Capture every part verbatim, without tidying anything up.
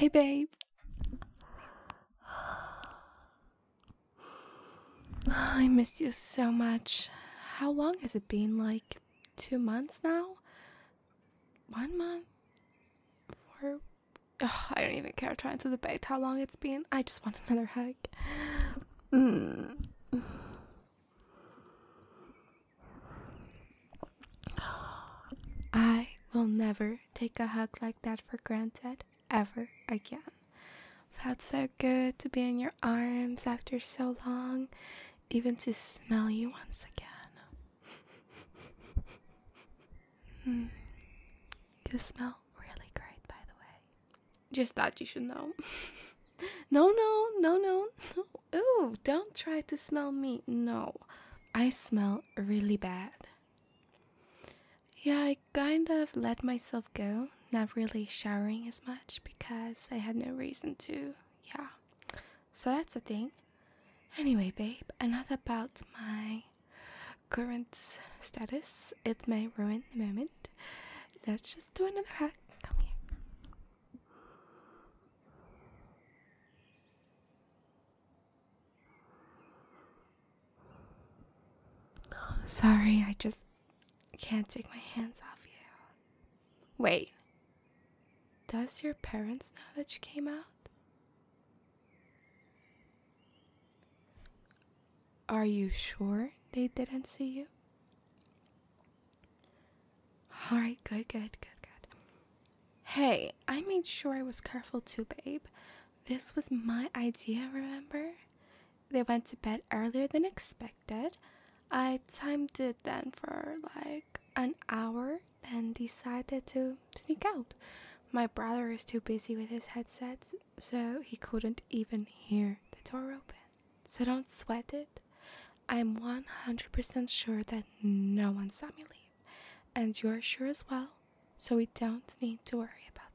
Hey, babe. I missed you so much. How long has it been? Like two months now? One month? Four? Ugh, I don't even care trying to debate how long it's been. I just want another hug. Mm. I will never take a hug like that for granted ever again. Felt so good to be in your arms after so long, even to smell you once again. Hmm. You smell really great, by the way. Just thought you should know. No, no, no, no, no. Ooh, don't try to smell me. No, I smell really bad. Yeah, I kind of let myself go, not really showering as much because I had no reason to. Yeah, so that's a thing. Anyway, babe, enough about my current status. It may ruin the moment. Let's just do another hug. Come here. Sorry, I just can't take my hands off you. Wait, does your parents know that you came out? Are you sure they didn't see you? Alright, good, good, good, good. Hey, I made sure I was careful too, babe. This was my idea, remember? They went to bed earlier than expected. I timed it then for like an hour, then decided to sneak out. My brother is too busy with his headsets, so he couldn't even hear the door open. So don't sweat it. I'm one hundred percent sure that no one saw me leave. And you're sure as well, so we don't need to worry about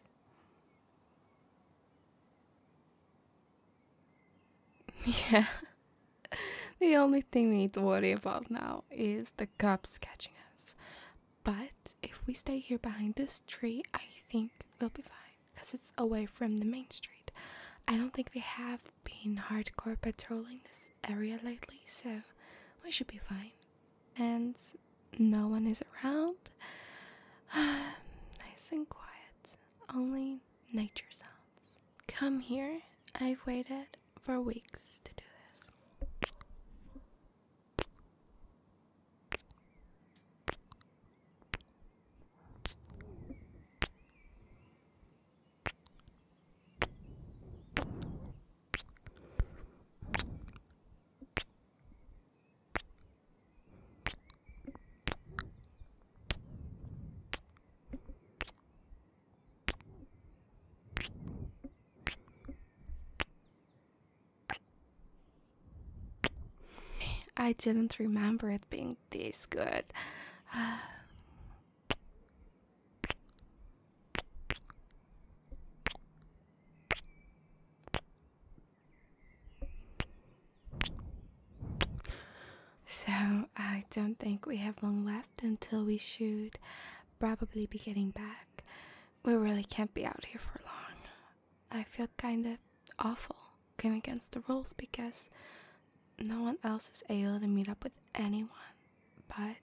this. Yeah. The only thing we need to worry about now is the cops catching us. But if we stay here behind this tree, I think we'll be fine, because it's away from the main street. I don't think they have been hardcore patrolling this area lately, so we should be fine. And no one is around. Nice and quiet. Only nature sounds. Come here. I've waited for weeks to do this. I didn't remember it being this good. So, I don't think we have long left until we should probably be getting back. We really can't be out here for long. I feel kind of awful going against the rules because no one else is able to meet up with anyone. But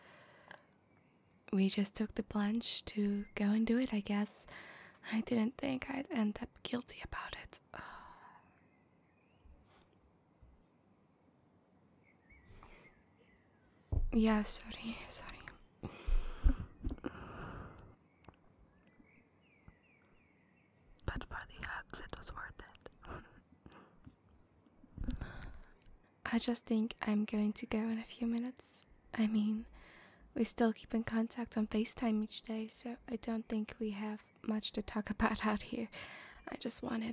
we just took the plunge to go and do it, I guess. I didn't think I'd end up guilty about it. Yeah, sorry, sorry. But for the hugs, it was worth it. I just think I'm going to go in a few minutes. I mean, we still keep in contact on FaceTime each day, so I don't think we have much to talk about out here. I just wanted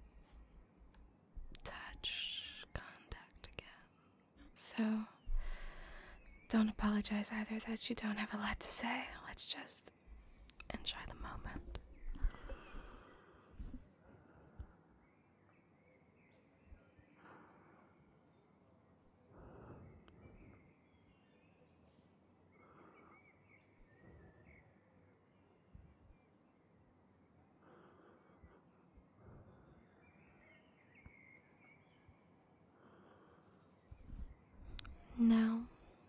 touch, contact again. So, don't apologize either that you don't have a lot to say. Let's just enjoy the moment.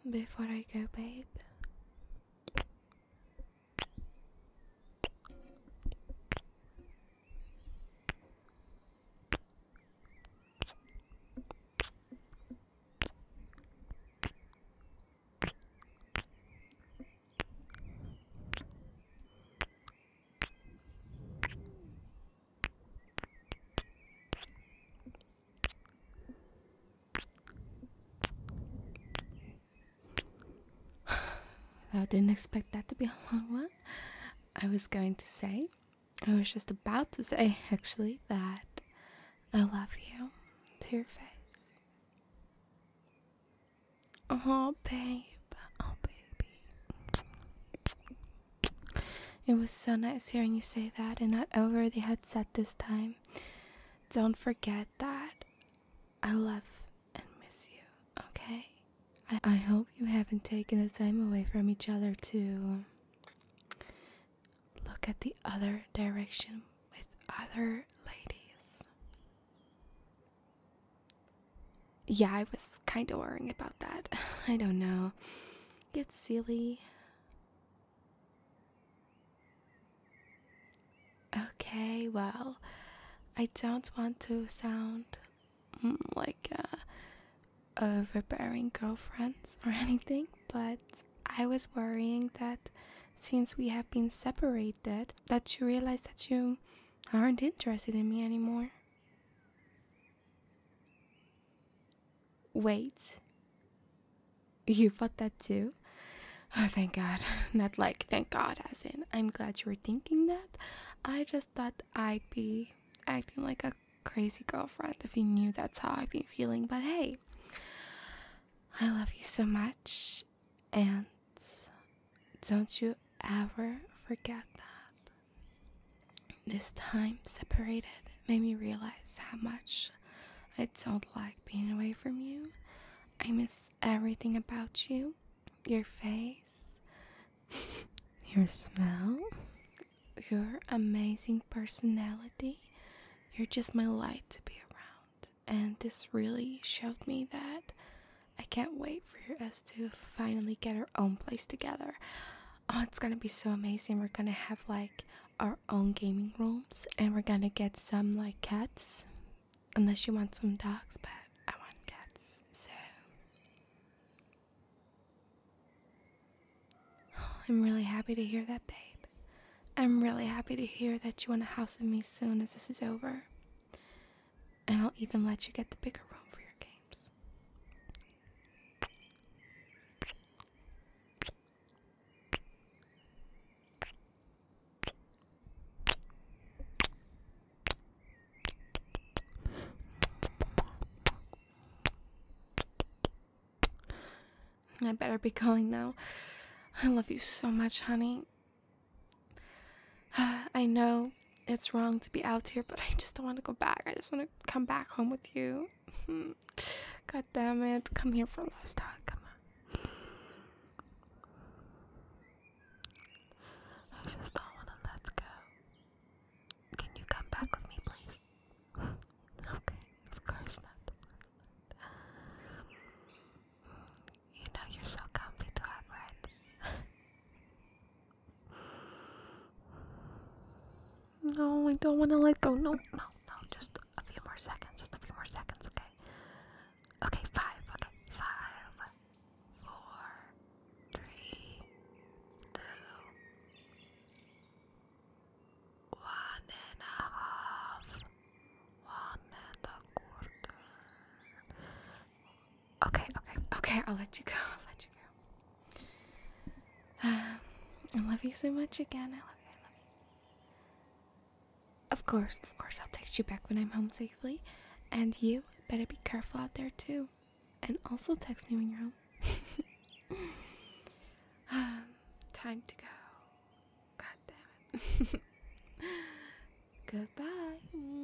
before I go, babe. I didn't expect that to be a long one. I was going to say, I was just about to say, actually, that I love you to your face. Oh, babe. Oh, baby. It was so nice hearing you say that, and not over the headset this time. Don't forget that I love and miss you, okay? I, I hope you haven't taken the time away from each other to look at the other direction with other ladies. Yeah, I was kind of worrying about that. I don't know. It's silly. Okay, well, I don't want to sound mm, like uh, overbearing girlfriends or anything, but I was worrying that since we have been separated, that you realize that you aren't interested in me anymore. Wait, you thought that too? Oh, thank God. Not like thank God as in I'm glad you were thinking that. I just thought I'd be acting like a crazy girlfriend if you knew that's how I've been feeling. But hey, I love you so much, and don't you ever forget that. This time separated made me realize how much I don't like being away from you. I miss everything about you. Your face, your smell, your amazing personality. You're just my light to be around. And this really showed me that I can't wait for us to finally get our own place together. Oh, it's gonna be so amazing. We're gonna have like our own gaming rooms, and we're gonna get some like cats. Unless you want some dogs, but I want cats. So I'm really happy to hear that, babe. I'm really happy to hear that you want a house with me soon as this is over. And I'll even let you get the bigger room for your games. I better be going now. I love you so much, honey. I know it's wrong to be out here, but I just don't want to go back. I just want to come back home with you. God damn it. Come here for a last hug. Come on. I just don't want to let go. Can you come back with me, please? Okay, of course not. You know you're so comfy to hug, right? No, I don't want to let go. No, no, no. Just a few more seconds. Just a few more seconds, okay? Okay, five. Okay, five, four, three, two, one and a half, one and a quarter. Okay, okay, okay. I'll let you go. I'll let you go. Um, I love you so much again. I love you. Of course, of course, I'll text you back when I'm home safely. And you better be careful out there too. And also text me when you're home. Time to go. God damn it. Goodbye.